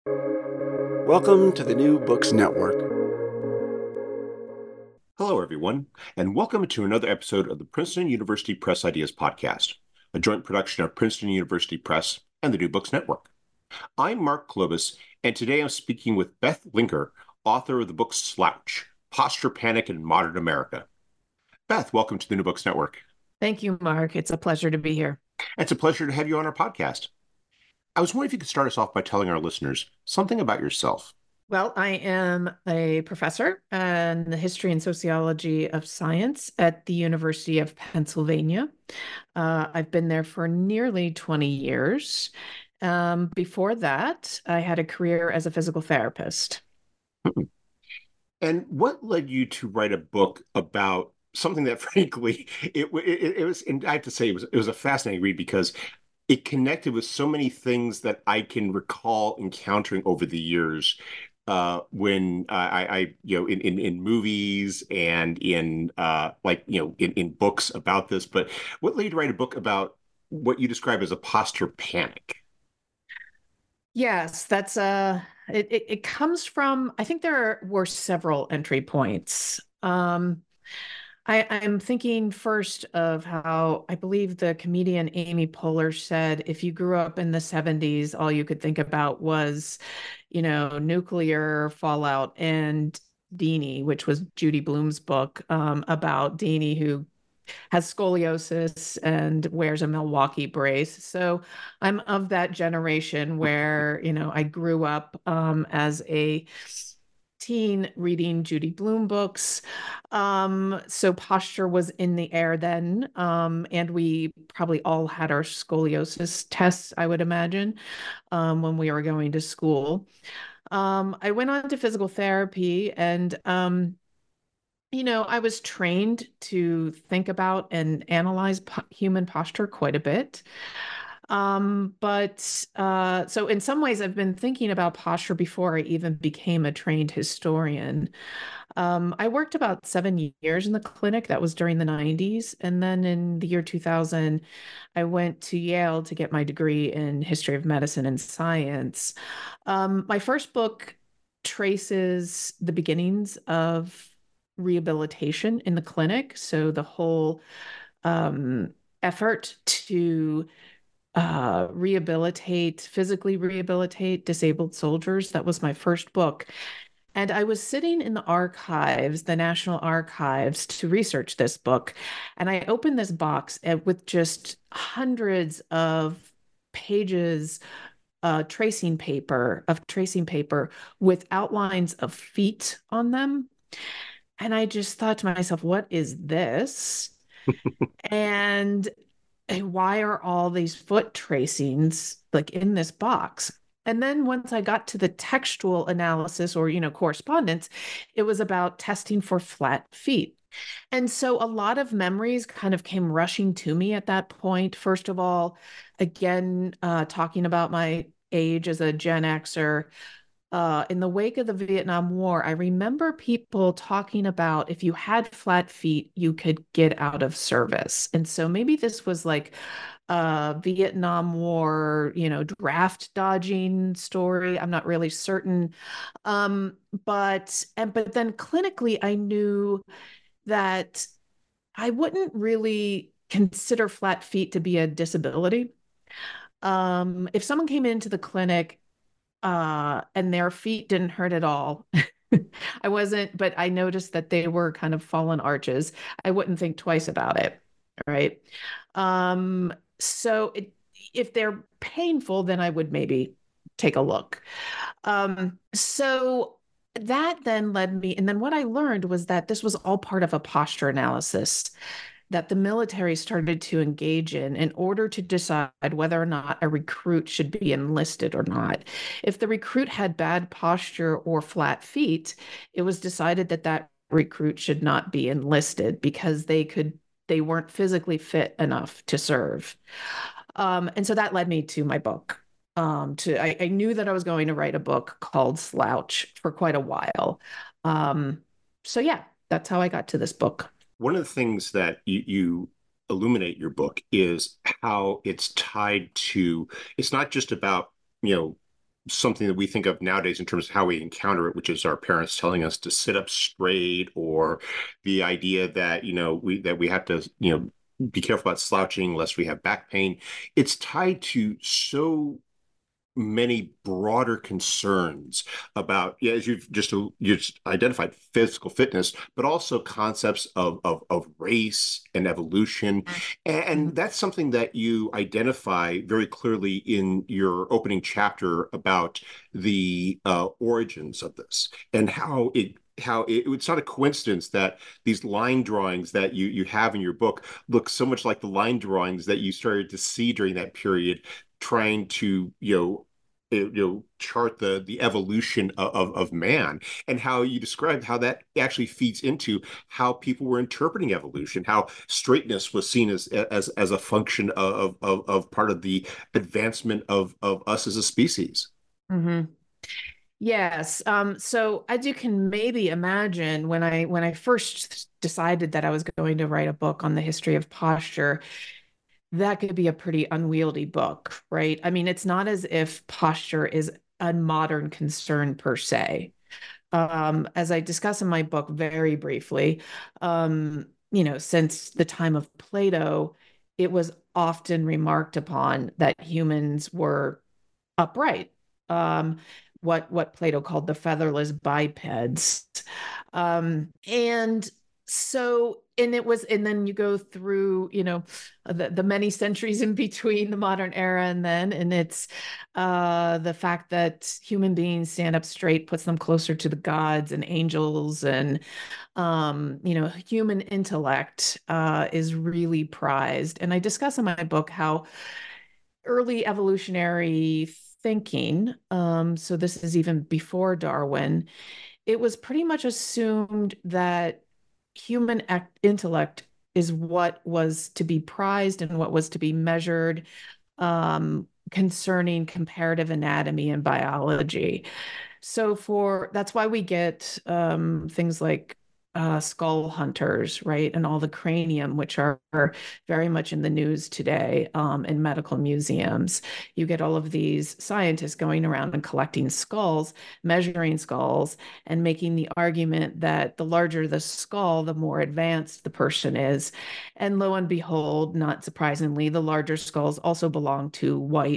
Welcome to the New Books Network. Hello, everyone, and welcome to another episode of the Princeton University Press Ideas Podcast, a joint production of Princeton University Press and the New Books Network. I'm Mark Klobus, and today I'm speaking with Beth Linker, author of the book Slouch, Posture Panic in Modern America. Beth, welcome to the New Books Network. Thank you, Mark. It's a pleasure to be here. It's a pleasure to have you on our podcast. I was wondering if you could start us off by telling our listeners something about yourself. Well, I am a professor in the history and sociology of science at the University of Pennsylvania. I've been there for nearly 20 years. Before that, I had a career as a physical therapist. And what led you to write a book about something that, frankly, it was, and I have to say, it was a fascinating read because it connected with so many things that I can recall encountering over the years when in movies and in in books about this. But what led you to write a book about what you describe as a posture panic? Yes, that's it comes from, I think were several entry points. I'm thinking first of how I believe the comedian Amy Poehler said, if you grew up in the 70s, all you could think about was, nuclear fallout and Deanie, which was Judy Blume's book about Deanie, who has scoliosis and wears a Milwaukee brace. So I'm of that generation where, I grew up as a teen reading Judy Blume books. So posture was in the air then. And we probably all had our scoliosis tests, I would imagine, when we were going to school. I went on to physical therapy and I was trained to think about and analyze human posture quite a bit. But so in some ways, I've been thinking about posture before I even became a trained historian. I worked about 7 years in the clinic. That was during the 90s. And then in the year 2000, I went to Yale to get my degree in history of medicine and science. My first book traces the beginnings of rehabilitation in the clinic. So the whole effort to physically rehabilitate disabled soldiers. That was my first book. And I was sitting in the archives, the National Archives, to research this book. And I opened this box with just hundreds of pages tracing paper with outlines of feet on them. And I just thought to myself, what is this? And why are all these foot tracings like in this box? And then once I got to the textual analysis or, correspondence, it was about testing for flat feet. And so a lot of memories kind of came rushing to me at that point. First of all, again, talking about my age as a Gen Xer, in the wake of the Vietnam War, I remember people talking about if you had flat feet, you could get out of service. And so maybe this was like a Vietnam War, draft dodging story. I'm not really certain. But then clinically, I knew that I wouldn't really consider flat feet to be a disability. If someone came into the clinic and their feet didn't hurt at all. I wasn't, but I noticed that they were kind of fallen arches. I wouldn't think twice about it, right? So if they're painful, then I would maybe take a look. So that then led me, and then what I learned was that this was all part of a posture analysis that the military started to engage in order to decide whether or not a recruit should be enlisted or not. If the recruit had bad posture or flat feet, it was decided that that recruit should not be enlisted because they weren't physically fit enough to serve. And so that led me to my book. I knew that I was going to write a book called Slouch for quite a while. So yeah, that's how I got to this book. One of the things that you illuminate your book is how it's tied to, it's not just about, you know, something that we think of nowadays in terms of how we encounter it, which is our parents telling us to sit up straight, or the idea that, we have to, be careful about slouching lest we have back pain. It's tied to so many broader concerns about, yeah, as you just identified, physical fitness, but also concepts of race and evolution. And that's something that you identify very clearly in your opening chapter about the origins of this, and it's not a coincidence that these line drawings that you have in your book look so much like the line drawings that you started to see during that period, trying to chart the evolution of man, and how you described how that actually feeds into how people were interpreting evolution, how straightness was seen as a function of part of the advancement of us as a species. Mm-hmm. Yes. So as you can maybe imagine, when I first decided that I was going to write a book on the history of posture, that could be a pretty unwieldy book, right? I mean, it's not as if posture is a modern concern per se. As I discuss in my book very briefly, since the time of Plato, it was often remarked upon that humans were upright. Um, what Plato called the featherless bipeds. And so, and then you go through, the many centuries in between the modern era and then, and it's the fact that human beings stand up straight puts them closer to the gods and angels, and human intellect is really prized. And I discuss in my book how early evolutionary thinking, so this is even before Darwin, it was pretty much assumed that human intellect is what was to be prized and what was to be measured, concerning comparative anatomy and biology. So that's why we get things like skull hunters, right? And all the cranium, which are very much in the news today, in medical museums. You get all of these scientists going around and collecting skulls, measuring skulls, and making the argument that the larger the skull, the more advanced the person is. And lo and behold, not surprisingly, the larger skulls also belong to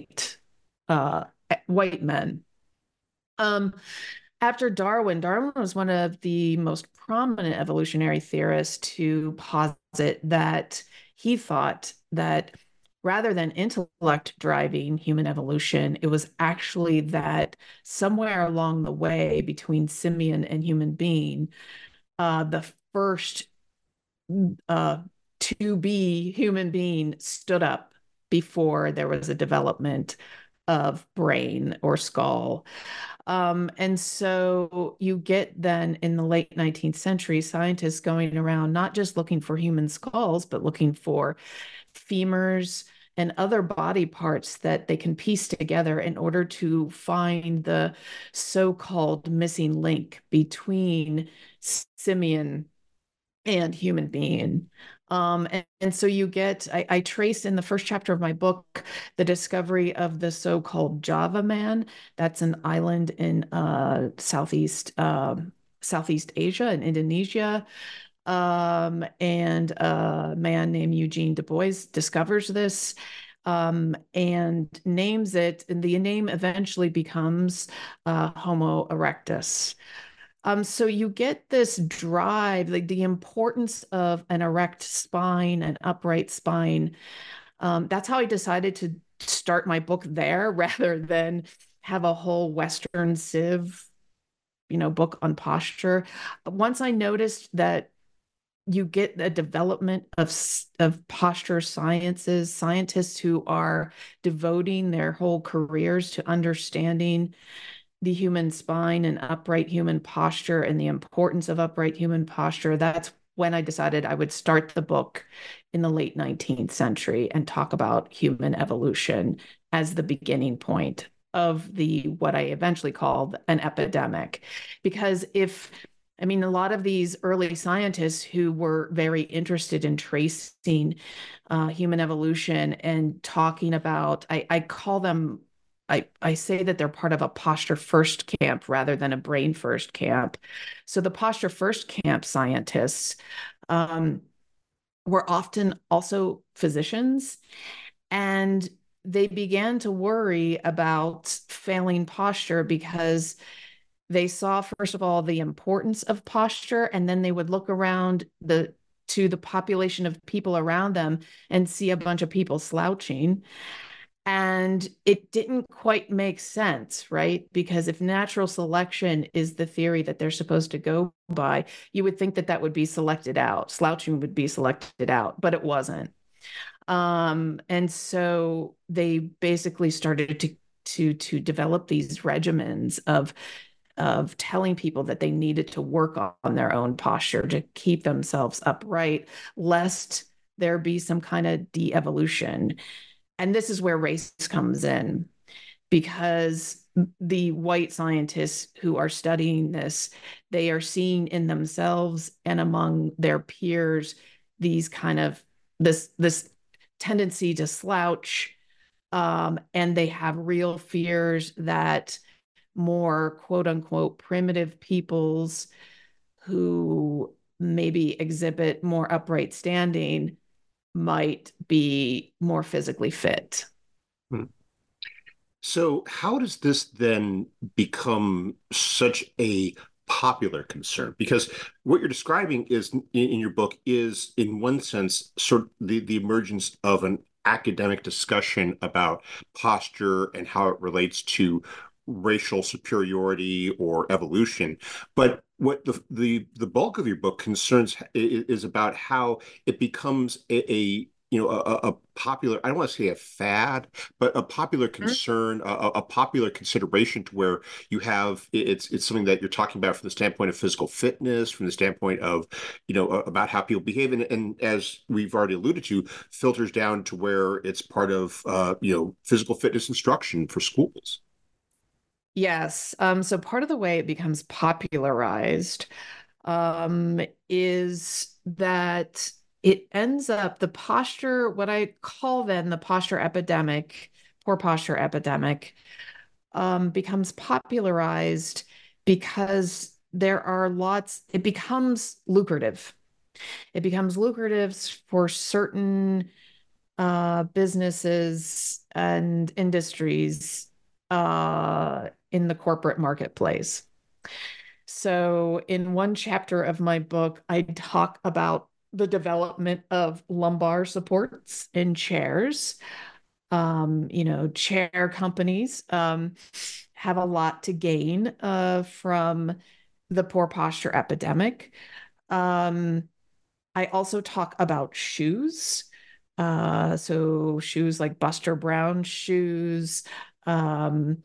uh, white men. Um, After Darwin was one of the most prominent evolutionary theorists to posit that he thought that rather than intellect driving human evolution, it was actually that somewhere along the way between simian and human being, the first uh, to be human being stood up before there was a development of brain or skull. And so you get then in the late 19th century, scientists going around not just looking for human skulls, but looking for femurs and other body parts that they can piece together in order to find the so-called missing link between simian and human being. And so I trace in the first chapter of my book the discovery of the so-called Java man. That's an island in Southeast Asia and Indonesia. And a man named Eugene Du Bois discovers this, and names it, and the name eventually becomes Homo erectus. So you get this drive, like the importance of an erect spine, an upright spine. That's how I decided to start my book there rather than have a whole Western Civ, book on posture. Once I noticed that you get a development of posture scientists who are devoting their whole careers to understanding the human spine and upright human posture and the importance of upright human posture, that's when I decided I would start the book in the late 19th century and talk about human evolution as the beginning point of what I eventually called an epidemic. Because a lot of these early scientists who were very interested in tracing human evolution and talking about, I call them I say that they're part of a posture first camp rather than a brain first camp. So the posture first camp scientists um, were often also physicians, and they began to worry about failing posture because they saw, first of all, the importance of posture, and then they would look around to the population of people around them and see a bunch of people slouching. And it didn't quite make sense, right? Because if natural selection is the theory that they're supposed to go by, you would think that that would be selected out. Slouching would be selected out, but it wasn't. And so they basically started to develop these regimens of telling people that they needed to work on their own posture to keep themselves upright, lest there be some kind of de-evolution. And this is where race comes in, because the white scientists who are studying this, they are seeing in themselves and among their peers these kind of this tendency to slouch, and they have real fears that more quote unquote primitive peoples who maybe exhibit more upright standing might be more physically fit. Hmm. So, how does this then become such a popular concern? Because what you're describing is in your book is, in one sense, sort of the emergence of an academic discussion about posture and how it relates to racial superiority or evolution. But what the bulk of your book concerns is about how it becomes a popular, I don't want to say a fad, but a popular concern, a popular consideration, to where you have it's something that you're talking about from the standpoint of physical fitness, from the standpoint of about how people behave, and as we've already alluded to, filters down to where it's part of physical fitness instruction for schools. Yes. So part of the way it becomes popularized is that it ends up the posture, what I call then the posture epidemic, poor posture epidemic, becomes popularized because there are lots, it becomes lucrative. It becomes lucrative for certain businesses and industries in the corporate marketplace. So, in one chapter of my book, I talk about the development of lumbar supports in chairs. Chair companies have a lot to gain from the poor posture epidemic. Um, I also talk about shoes. So shoes like Buster Brown shoes. Um,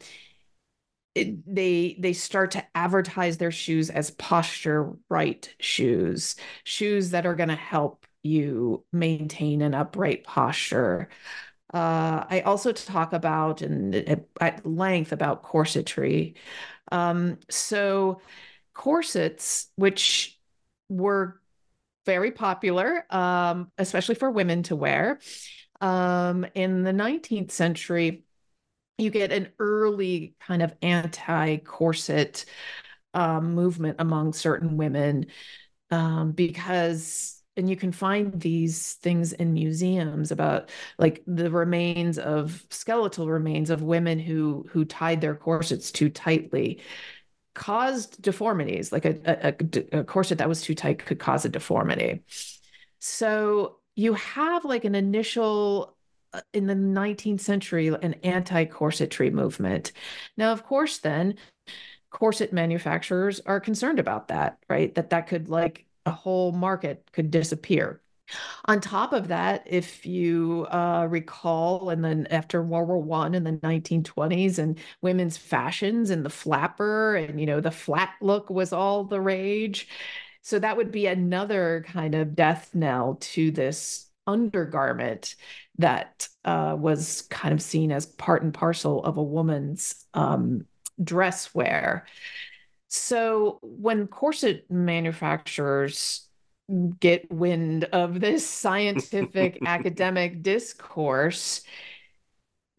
they start to advertise their shoes as posture right shoes, shoes that are going to help you maintain an upright posture. I also talk about and at length about corsetry. So corsets, which were very popular, especially for women to wear. In the 19th century, you get an early kind of anti-corset movement among certain women because, and you can find these things in museums about like the remains of skeletal remains of women who tied their corsets too tightly caused deformities. Like a corset that was too tight could cause a deformity. So you have like an initial in the 19th century, an anti-corsetry movement. Now, of course, then corset manufacturers are concerned about that, right? That could like a whole market could disappear. On top of that, if you recall, and then after World War One in the 1920s, and women's fashions and the flapper, and the flat look was all the rage. So that would be another kind of death knell to this undergarment that was kind of seen as part and parcel of a woman's dress wear. So when corset manufacturers get wind of this scientific academic discourse,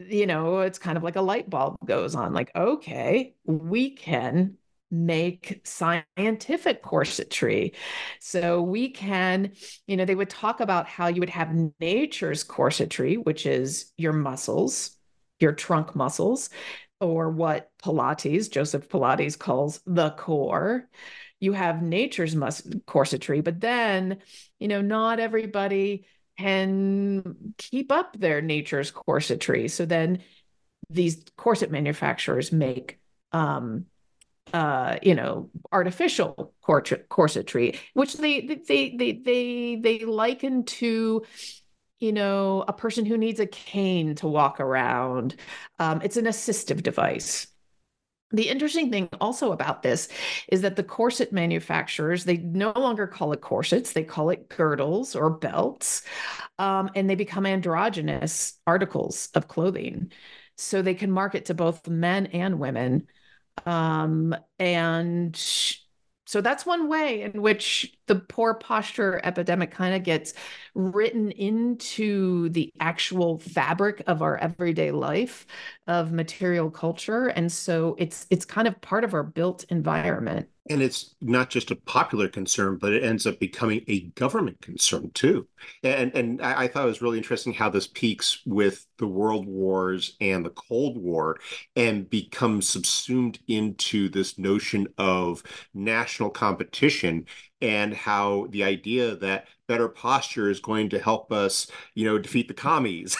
it's kind of like a light bulb goes on, like, okay, we can make scientific corsetry. So we can, they would talk about how you would have nature's corsetry, which is your muscles, your trunk muscles, or what Joseph Pilates calls the core. You have nature's corsetry, but then, not everybody can keep up their nature's corsetry. So then these corset manufacturers make artificial corsetry, which they liken to, a person who needs a cane to walk around. It's an assistive device. The interesting thing also about this is that the corset manufacturers, they no longer call it corsets, they call it girdles or belts, and they become androgynous articles of clothing. So they can market to both men and women. And so that's one way in which the poor posture epidemic kind of gets written into the actual fabric of our everyday life, of material culture. And so it's kind of part of our built environment. And it's not just a popular concern, but it ends up becoming a government concern too. And I thought it was really interesting how this peaks with the World Wars and the Cold War and becomes subsumed into this notion of national competition, and how the idea that better posture is going to help us, defeat the commies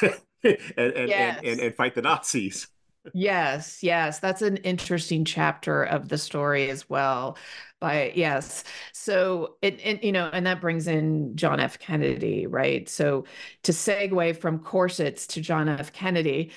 and fight the Nazis. Yes, yes, that's an interesting chapter of the story as well. Yes, so and that brings in John F. Kennedy, right? So to segue from corsets to John F. Kennedy,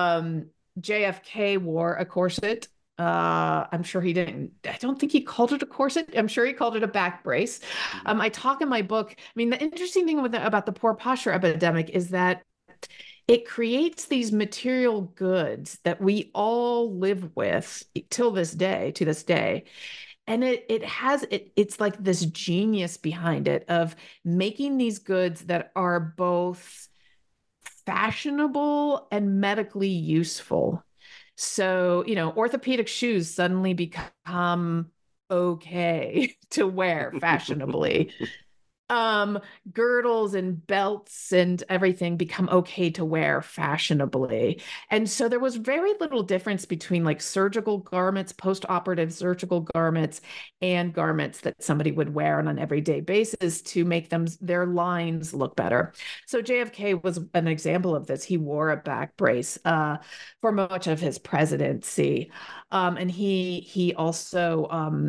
JFK wore a corset. I'm sure he didn't. I don't think he called it a corset. I'm sure he called it a back brace. I talk in my book. I mean, the interesting thing about the poor posture epidemic is that it creates these material goods that we all live with till this day, to this day. And it's like this genius behind it of making these goods that are both fashionable and medically useful. So, orthopedic shoes suddenly become okay to wear fashionably. Girdles and belts and everything become okay to wear fashionably. And so there was very little difference between like surgical garments, post-operative surgical garments, and garments that somebody would wear on an everyday basis to make their lines look better. So JFK was an example of this. He wore a back brace for much of his presidency. And he also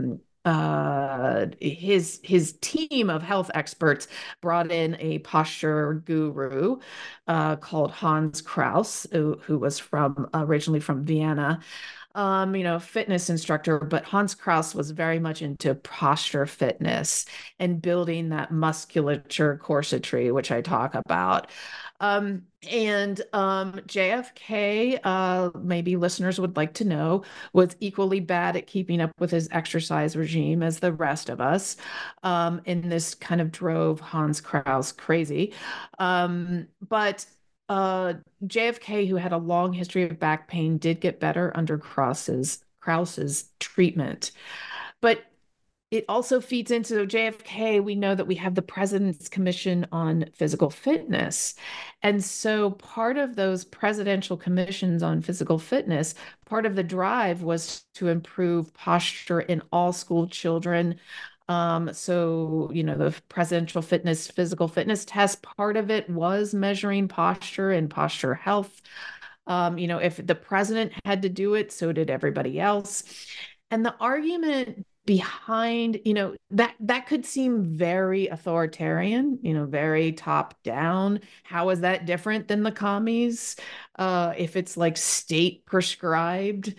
his team of health experts brought in a posture guru called Hans Kraus, who was originally from Vienna. Fitness instructor, but Hans Kraus was very much into posture fitness and building that musculature corsetry, which I talk about. And JFK, maybe listeners would like to know, was equally bad at keeping up with his exercise regime as the rest of us. And this kind of drove Hans Kraus crazy. But JFK, who had a long history of back pain, did get better under Kraus's treatment. But it also feeds into JFK. We know that we have the President's Commission on Physical Fitness. And so part of those presidential commissions on physical fitness, part of the drive was to improve posture in all school children. So, the presidential physical fitness test, part of it was measuring posture and posture health. If the president had to do it, so did everybody else. And the argument behind, that could seem very authoritarian, very top down. How is that different than the commies? If it's like state prescribed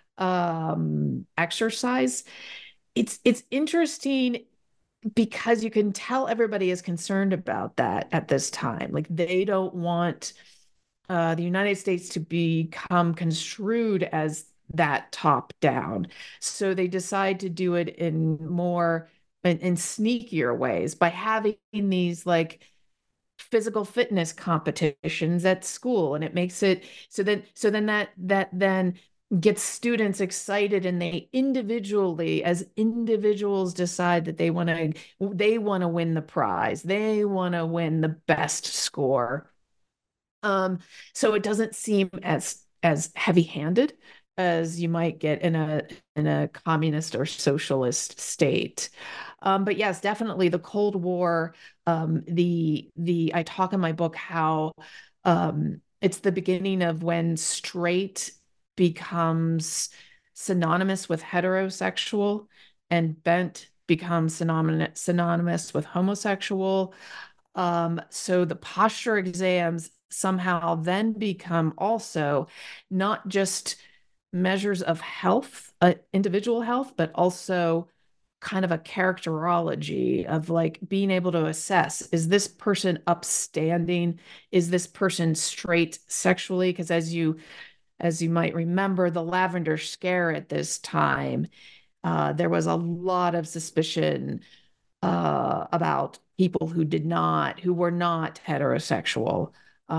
exercise, it's interesting because you can tell everybody is concerned about that at this time. Like they don't want the United States to become construed as that top down. So they decide to do it in more in sneakier ways by having these like physical fitness competitions at school, and it makes it so then that gets students excited, and they individually, as individuals, decide that they want to win the prize, they want to win the best score. So it doesn't seem as heavy-handed as you might get in a communist or socialist state. But yes, definitely the Cold War. The I talk in my book how it's the beginning of when straight becomes synonymous with heterosexual, and bent becomes synonymous with homosexual. So the posture exams somehow then become also not just measures of health, individual health, but also kind of a characterology of like being able to assess, is this person upstanding? Is this person straight sexually? Because as you might remember, the Lavender Scare at this time, there was a lot of suspicion about people who were not heterosexual,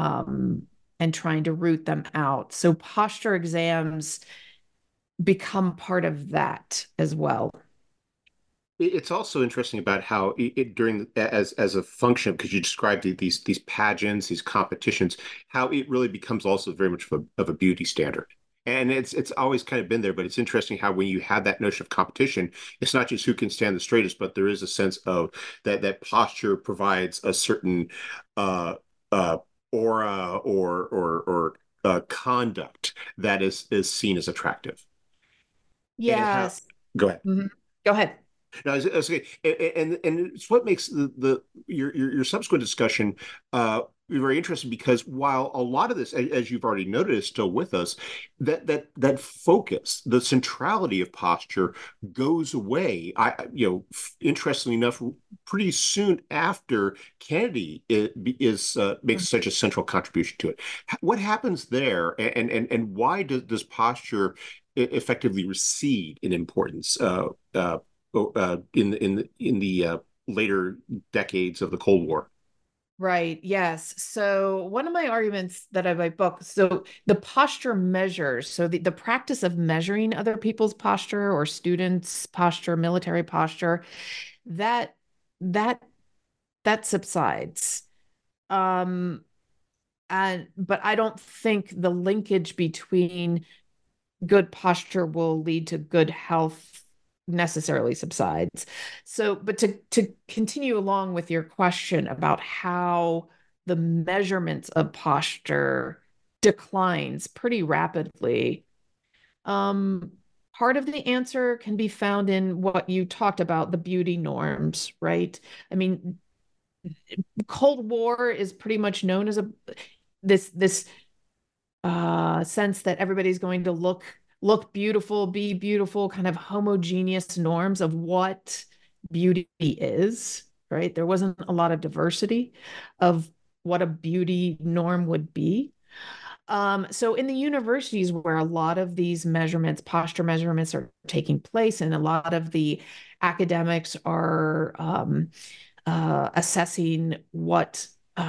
and trying to root them out. So posture exams become part of that as well. It's also interesting about how during as a function, because you described these pageants, these competitions, how it really becomes also very much of a beauty standard. And it's always kind of been there, but it's interesting how when you have that notion of competition, it's not just who can stand the straightest, but there is a sense of that posture provides a certain uh, uh, aura or conduct that is seen as attractive. And how, Yes. go ahead. Mhm. Go ahead. No, okay. And it's what makes your subsequent discussion very interesting, because while a lot of this, as you've already noted, is still with us, that focus, the centrality of posture goes away. Interestingly enough, pretty soon after Kennedy makes such a central contribution to it. What happens there, and why does posture effectively recede in importance? In the later decades of the Cold War. Right. Yes. So one of my arguments that I my book, so the posture measures, so the practice of measuring other people's posture or students' posture, military posture, that that that subsides. Um, and but I don't think the linkage between good posture will lead to good health necessarily subsides. So, but to continue along with your question about how the measurements of posture declines pretty rapidly, um, part of the answer can be found in what you talked about, the beauty norms, right? I mean, Cold War is pretty much known as this sense that everybody's going to look beautiful, be beautiful, kind of homogeneous norms of what beauty is, right? There wasn't a lot of diversity of what a beauty norm would be. So in the universities where a lot of these measurements, posture measurements, are taking place, and a lot of the academics are assessing what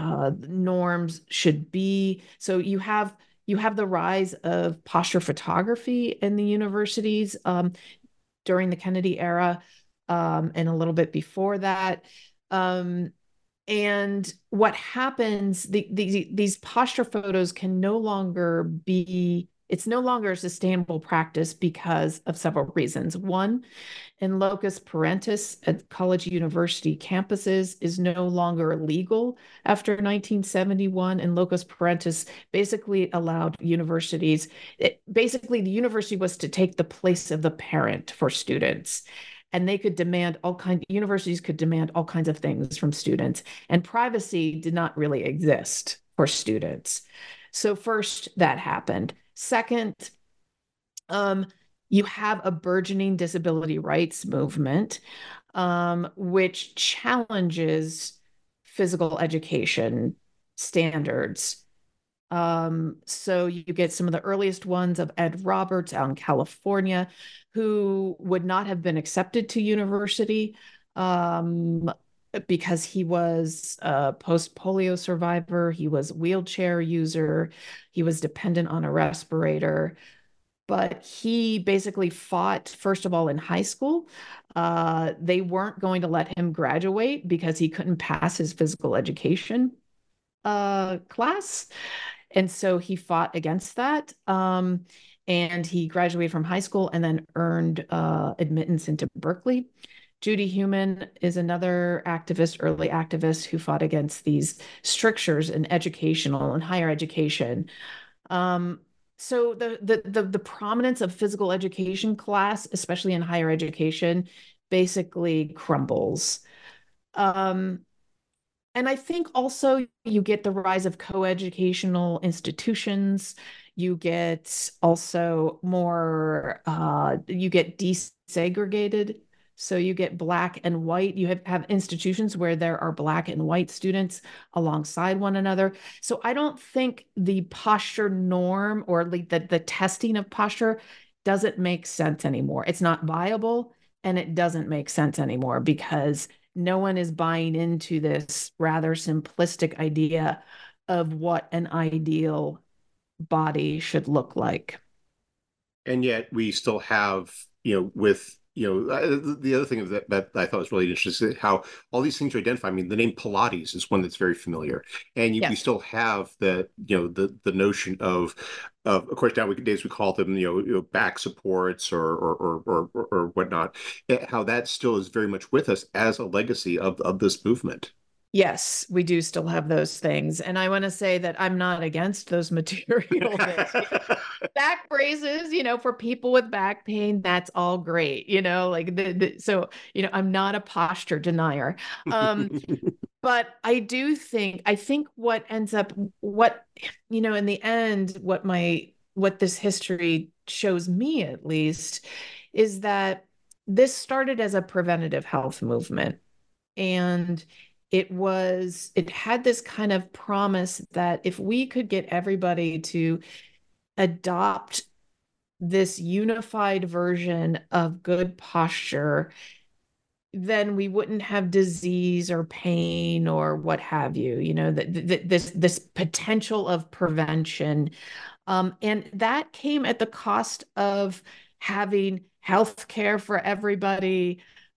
norms should be. So you have the rise of posture photography in the universities during the Kennedy era, and a little bit before that. Um, and what happens, these posture photos can no longer be, it's no longer a sustainable practice because of several reasons. One, in locus parentis at college university campuses is no longer legal after 1971, and locus parentis basically allowed universities, basically the university was to take the place of the parent for students, and they could demand universities could demand all kinds of things from students, and privacy did not really exist for students. So first that happened. Second, um, you have a burgeoning disability rights movement, which challenges physical education standards. So you get some of the earliest ones of Ed Roberts out in California, who would not have been accepted to university, um, because he was a post-polio survivor, he was wheelchair user, he was dependent on a respirator, but he basically fought, first of all, in high school. They weren't going to let him graduate because he couldn't pass his physical education class. And so he fought against that. And he graduated from high school and then earned admittance into Berkeley. Judy Heumann is another activist, early activist, who fought against these strictures in educational and higher education. So the prominence of physical education class, especially in higher education, basically crumbles. Um, and I think also you get the rise of co-educational institutions. You get also more, you get desegregated. So you get black and white. You have institutions where there are black and white students alongside one another. So I don't think the posture norm or the testing of posture doesn't make sense anymore. It's not viable and it doesn't make sense anymore because no one is buying into this rather simplistic idea of what an ideal body should look like. And yet we still have, with the other thing that I thought was really interesting is how all these things are identified. I mean, the name Pilates is one that's very familiar, and we Yes. still have the notion of course nowadays we call them back supports or whatnot. How that still is very much with us as a legacy of this movement. Yes, we do still have those things. And I want to say that I'm not against those material things. Back braces, for people with back pain, that's all great, like so, I'm not a posture denier. But I think what ends up, in the end, what this history shows me at least is that this started as a preventative health movement. And it had this kind of promise that if we could get everybody to adopt this unified version of good posture, then we wouldn't have disease or pain or what have you, this potential of prevention. And that came at the cost of having health care for everybody,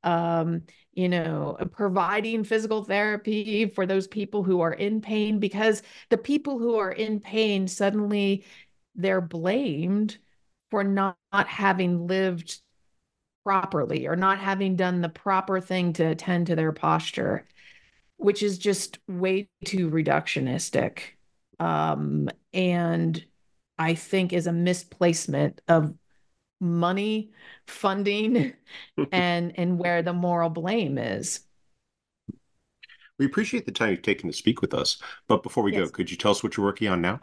providing physical therapy for those people who are in pain, because the people who are in pain, suddenly they're blamed for not having lived properly or not having done the proper thing to attend to their posture, which is just way too reductionistic. And I think is a misplacement of money, funding, and where the moral blame is. We appreciate the time you've taken to speak with us. But before we go, Yes. could you tell us what you're working on now?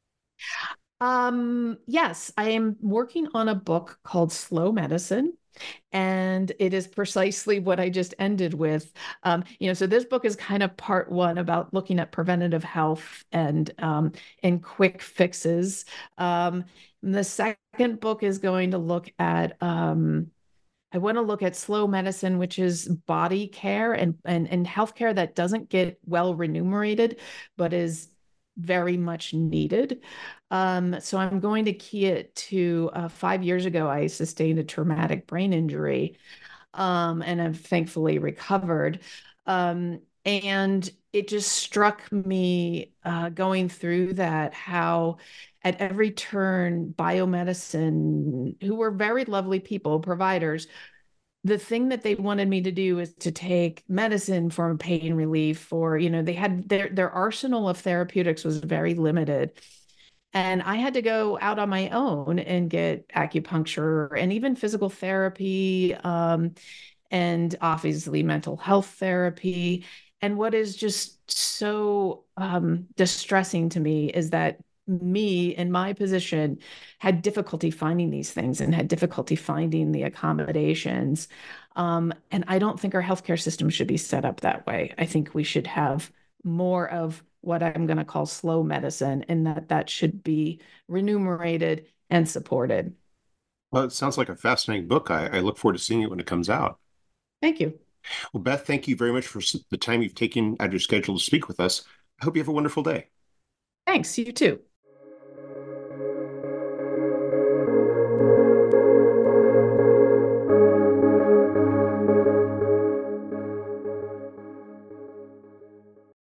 Yes, I am working on a book called Slow Medicine, and it is precisely what I just ended with. So this book is kind of part one about looking at preventative health and quick fixes. The second book is going to look at I want to look at slow medicine, which is body care and healthcare that doesn't get well remunerated, but is very much needed. So I'm going to key it to 5 years ago, I sustained a traumatic brain injury, and I've thankfully recovered. And it just struck me going through that how at every turn, biomedicine, who were very lovely people, providers, the thing that they wanted me to do is to take medicine for pain relief, or they had their arsenal of therapeutics was very limited, and I had to go out on my own and get acupuncture and even physical therapy, and obviously mental health therapy. And what is just so distressing to me is that me in my position had difficulty finding these things and had difficulty finding the accommodations. And I don't think our healthcare system should be set up that way. I think we should have more of what I'm going to call slow medicine, and that should be remunerated and supported. Well, it sounds like a fascinating book. I look forward to seeing it when it comes out. Thank you. Well, Beth, thank you very much for the time you've taken out of your schedule to speak with us. I hope you have a wonderful day. Thanks, you too.